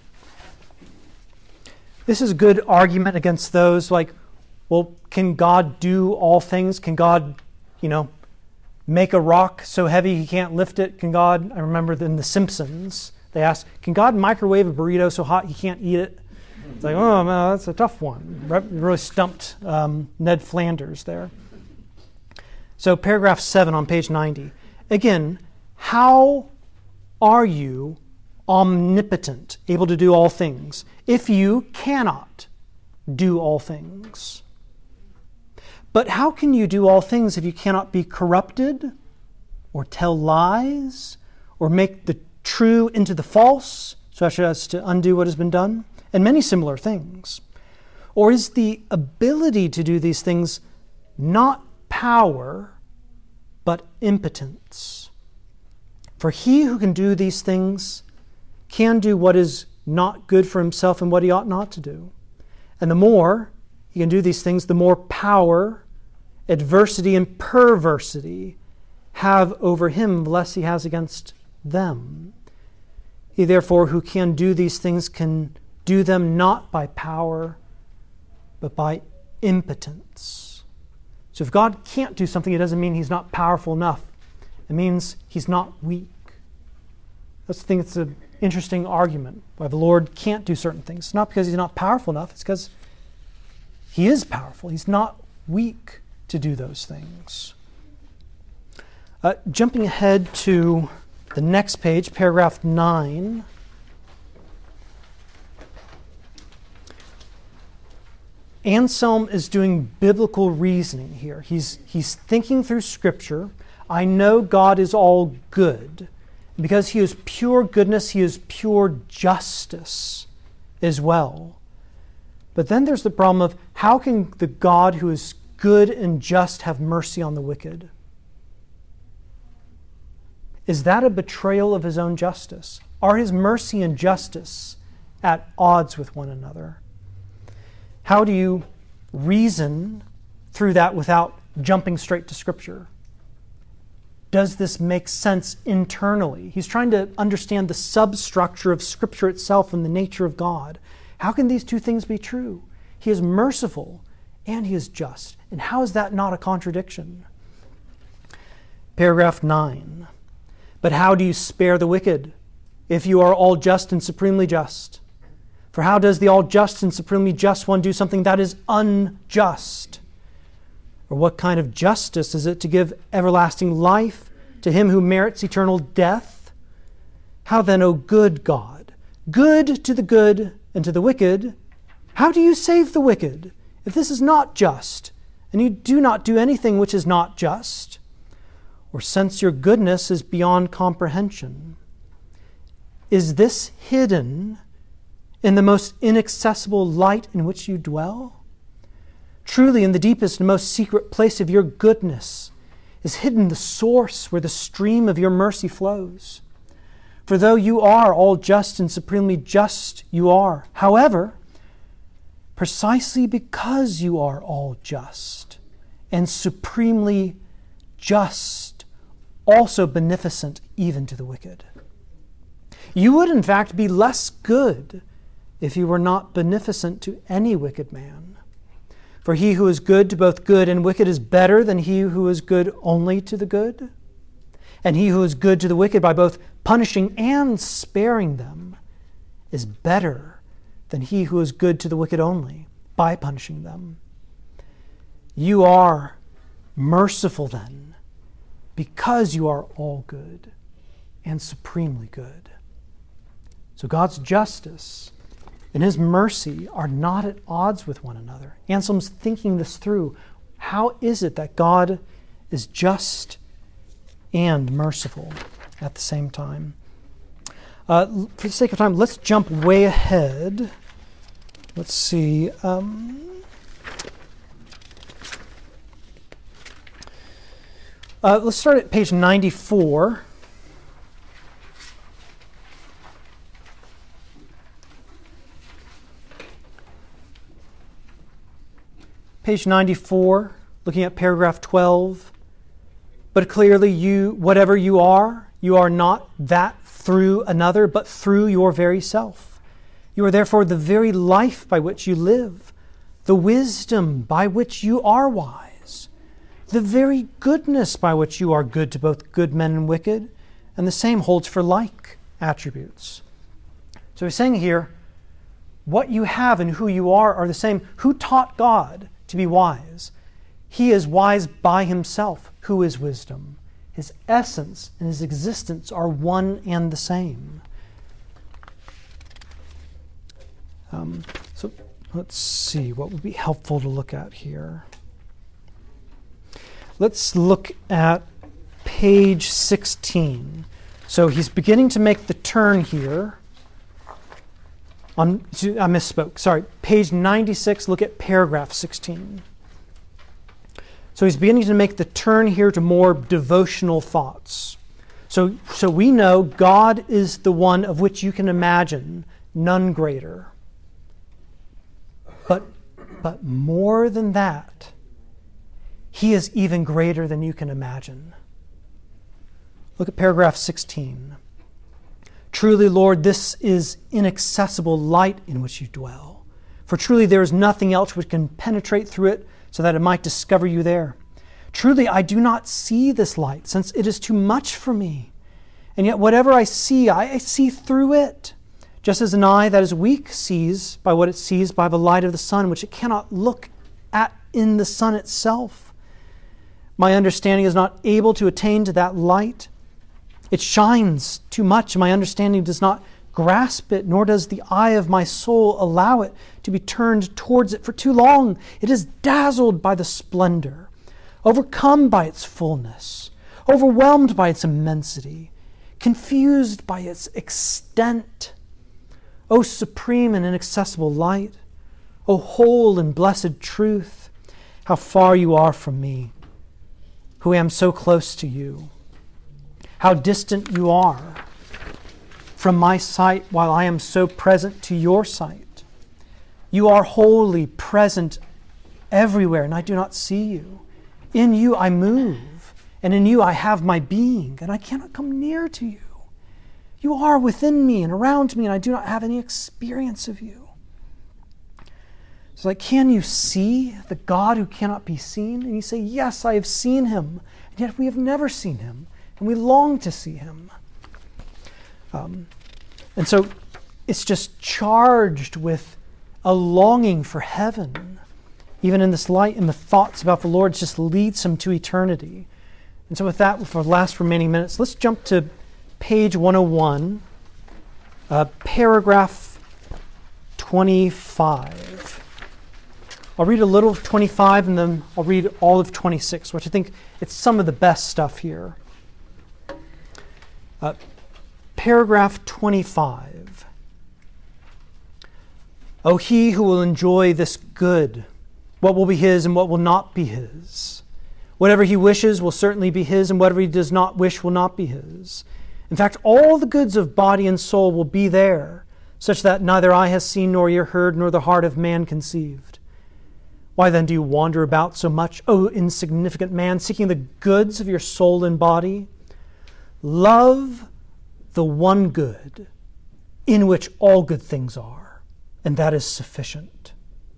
This is a good argument against those like, well, can God do all things? Can God, make a rock so heavy he can't lift it? Can God, I remember in The Simpsons, they asked, can God microwave a burrito so hot he can't eat it? It's like, oh, man, that's a tough one. Really stumped Ned Flanders there. So paragraph 7 on page 90. Again, how are you omnipotent, able to do all things, if you cannot do all things? But how can you do all things if you cannot be corrupted, or tell lies, or make the true into the false, such as to undo what has been done, and many similar things? Or is the ability to do these things not power, but impotence? For he who can do these things can do what is not good for himself and what he ought not to do. And the more he can do these things, the more power, adversity, and perversity have over him, the less he has against them. He therefore who can do these things can do them not by power, but by impotence. So if God can't do something, it doesn't mean he's not powerful enough. It means he's not weak. I think it's an interesting argument why the Lord can't do certain things. It's not because he's not powerful enough. It's because he is powerful. He's not weak to do those things. Jumping ahead to the next page, paragraph 9. Anselm is doing biblical reasoning here. He's thinking through Scripture. I know God is all good. Because he is pure goodness, he is pure justice as well. But then there's the problem of how can the God who is good and just have mercy on the wicked? Is that a betrayal of his own justice? Are his mercy and justice at odds with one another? How do you reason through that without jumping straight to Scripture? Does this make sense internally? He's trying to understand the substructure of Scripture itself and the nature of God. How can these two things be true? He is merciful and he is just. And how is that not a contradiction? Paragraph 9. But how do you spare the wicked if you are all just and supremely just? For how does the all just and supremely just one do something that is unjust? Or what kind of justice is it to give everlasting life to him who merits eternal death? How then, O good God, good to the good and to the wicked, how do you save the wicked if this is not just, and you do not do anything which is not just? Or since your goodness is beyond comprehension, is this hidden in the most inaccessible light in which you dwell? Truly, in the deepest and most secret place of your goodness is hidden the source where the stream of your mercy flows. For though you are all just and supremely just, you are, however, precisely because you are all just and supremely just, also beneficent even to the wicked. You would, in fact, be less good if you were not beneficent to any wicked man. For he who is good to both good and wicked is better than he who is good only to the good. And he who is good to the wicked by both punishing and sparing them is better than he who is good to the wicked only by punishing them. You are merciful then, because you are all good and supremely good. So God's justice and his mercy are not at odds with one another. Anselm's thinking this through. How is it that God is just and merciful at the same time? For the sake of time, let's jump way ahead. Let's see. Let's start at page 94. Page 94, looking at paragraph 12. But clearly whatever you are not that through another, but through your very self. You are therefore the very life by which you live, the wisdom by which you are wise, the very goodness by which you are good to both good men and wicked, and the same holds for like attributes. So he's saying here, what you have and who you are the same. Who taught God to be wise? He is wise by himself. Who is wisdom? His essence and his existence are one and the same. So let's see what would be helpful to look at here. Let's look at page 16. So he's beginning to make the turn here. I misspoke. Sorry, page 96, look at paragraph 16. So he's beginning to make the turn here to more devotional thoughts. So we know God is the one of which you can imagine none greater. But more than that, he is even greater than you can imagine. Look at paragraph 16. Truly, Lord, this is inaccessible light in which you dwell. For truly there is nothing else which can penetrate through it so that it might discover you there. Truly, I do not see this light, since it is too much for me. And yet whatever I see through it. Just as an eye that is weak sees by what it sees by the light of the sun, which it cannot look at in the sun itself. My understanding is not able to attain to that light. It shines too much, and my understanding does not grasp it, nor does the eye of my soul allow it to be turned towards it for too long. It is dazzled by the splendor, overcome by its fullness, overwhelmed by its immensity, confused by its extent. O supreme and inaccessible light, O whole and blessed truth, how far you are from me, who am so close to you. How distant you are from my sight while I am so present to your sight. You are wholly present everywhere, and I do not see you. In you I move, and in you I have my being, and I cannot come near to you. You are within me and around me, and I do not have any experience of you. It's like, can you see the God who cannot be seen? And you say, yes, I have seen him, and yet we have never seen him, and we long to see him. And so it's just charged with a longing for heaven. Even in this light, and the thoughts about the Lord just leads him to eternity. And so with that, for the last remaining minutes, let's jump to page 101, paragraph 25. I'll read a little of 25 and then I'll read all of 26, which I think it's some of the best stuff here. Paragraph 25. O he who will enjoy this good, what will be his and what will not be his. Whatever he wishes will certainly be his, and whatever he does not wish will not be his. In fact, all the goods of body and soul will be there, such that neither eye has seen, nor ear heard, nor the heart of man conceived. Why then do you wander about so much, O insignificant man, seeking the goods of your soul and body? Love the one good in which all good things are, and that is sufficient.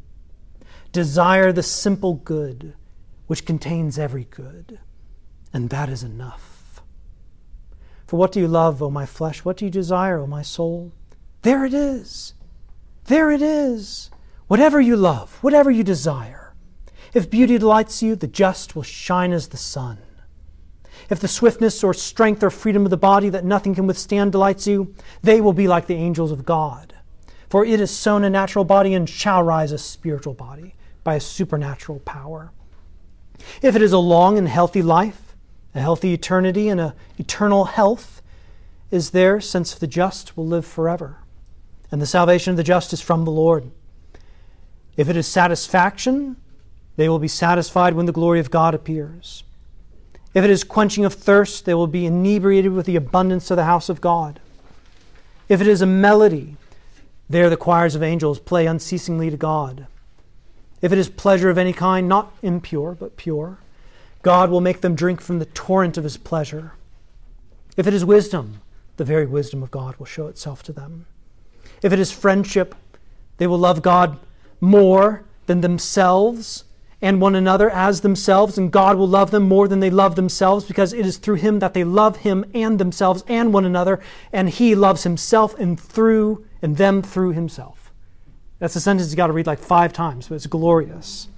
Desire the simple good which contains every good, and that is enough. For what do you love, O my flesh? What do you desire, O my soul? There it is. There it is. Whatever you love, whatever you desire. If beauty delights you, the just will shine as the sun. If the swiftness or strength or freedom of the body that nothing can withstand delights you, they will be like the angels of God. For it is sown a natural body and shall rise a spiritual body by a supernatural power. If it is a long and healthy life, a healthy eternity, and an eternal health is there, since the just will live forever. And the salvation of the just is from the Lord. If it is satisfaction, they will be satisfied when the glory of God appears. If it is quenching of thirst, they will be inebriated with the abundance of the house of God. If it is a melody, there the choirs of angels play unceasingly to God. If it is pleasure of any kind, not impure, but pure, God will make them drink from the torrent of his pleasure. If it is wisdom, the very wisdom of God will show itself to them. If it is friendship, they will love God more than themselves and one another as themselves, and God will love them more than they love themselves, because it is through him that they love him and themselves and one another, and he loves himself and them through himself. That's a sentence you got to read like 5 times, but it's glorious.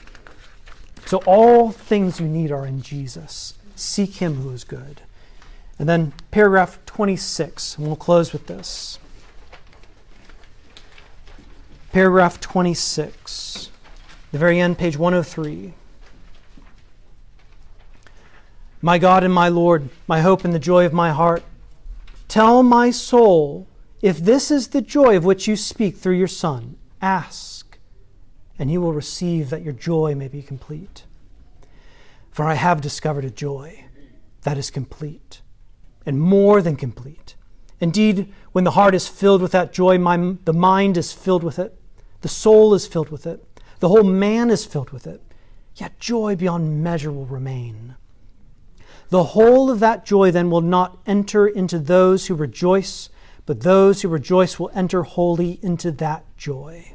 So all things you need are in Jesus. Seek him who is good. And then paragraph 26, and we'll close with this. Paragraph 26, the very end, page 103. My God and my Lord, my hope and the joy of my heart, tell my soul, if this is the joy of which you speak through your Son, ask, and you will receive, that your joy may be complete. For I have discovered a joy that is complete, and more than complete. Indeed, when the heart is filled with that joy, the mind is filled with it, the soul is filled with it, the whole man is filled with it, yet joy beyond measure will remain. The whole of that joy then will not enter into those who rejoice, but those who rejoice will enter wholly into that joy.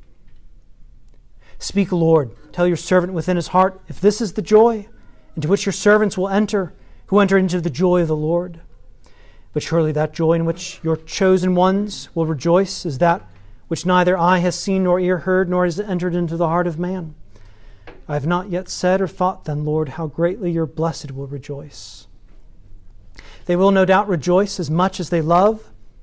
Speak, Lord, tell your servant within his heart, if this is the joy into which your servants will enter, who enter into the joy of the Lord. But surely that joy in which your chosen ones will rejoice is that which neither eye has seen nor ear heard, nor has entered into the heart of man. I have not yet said or thought then, Lord, how greatly your blessed will rejoice. They will no doubt rejoice as much as they love,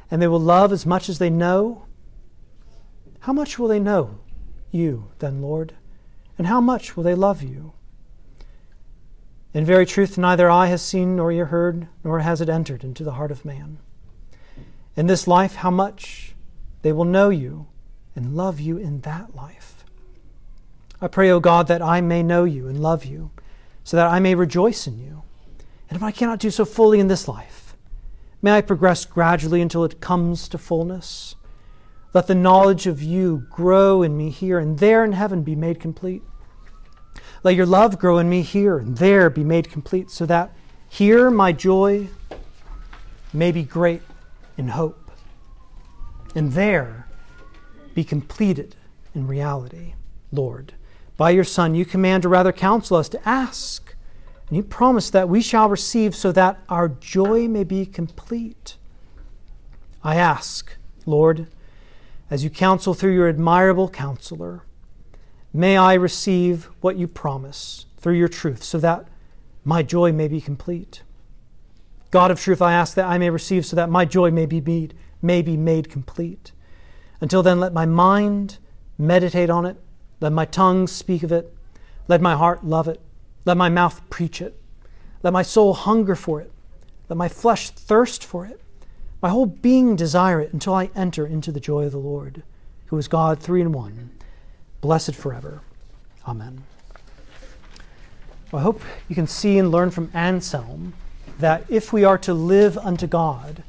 and they will love as much as they know, how much will they know you then, Lord? And how much will they love you? In very truth, neither eye has seen nor ear heard, nor has it entered into the heart of man. In this life, how much they will know you and love you in that life. I pray, O God, that I may know you and love you, so that I may rejoice in you. And if I cannot do so fully in this life, may I progress gradually until it comes to fullness. Let the knowledge of you grow in me here, and there in heaven be made complete. Let your love grow in me here and there be made complete, so that here my joy may be great in hope, and there be completed in reality. Lord, by your Son you command, or rather counsel us to ask, and you promise that we shall receive, so that our joy may be complete. I ask, Lord, as you counsel through your admirable counselor, may I receive what you promise through your truth, so that my joy may be complete. God of truth, I ask that I may receive, so that my joy may be made complete. Until then, let my mind meditate on it, let my tongue speak of it, let my heart love it, let my mouth preach it, let my soul hunger for it, let my flesh thirst for it, my whole being desire it, until I enter into the joy of the Lord, who is God, three in one, blessed forever. Amen. Well, I hope you can see and learn from Anselm that if we are to live unto God,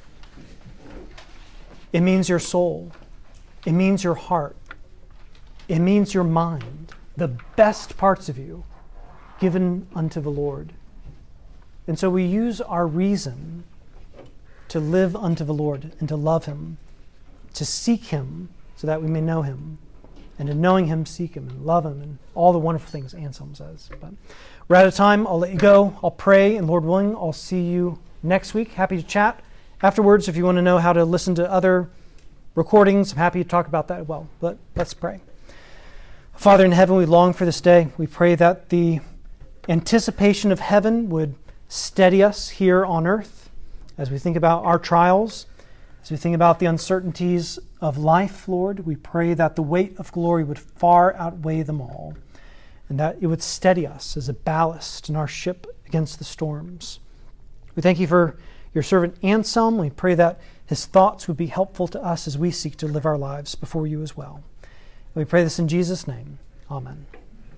it means your soul, it means your heart, it means your mind, the best parts of you given unto the Lord. And so we use our reason to live unto the Lord and to love him, to seek him so that we may know him, and in knowing him, seek him and love him, and all the wonderful things Anselm says. But we're out of time. I'll let you go. I'll pray, and Lord willing, I'll see you next week. Happy to chat afterwards. If you want to know how to listen to other recordings, I'm happy to talk about that as well. But let's pray. Father in heaven, we long for this day. We pray that the anticipation of heaven would steady us here on earth as we think about our trials, as we think about the uncertainties of life, Lord. We pray that the weight of glory would far outweigh them all, and that it would steady us as a ballast in our ship against the storms. We thank you for your servant Anselm. We pray that his thoughts would be helpful to us as we seek to live our lives before you as well. And we pray this in Jesus' name. Amen.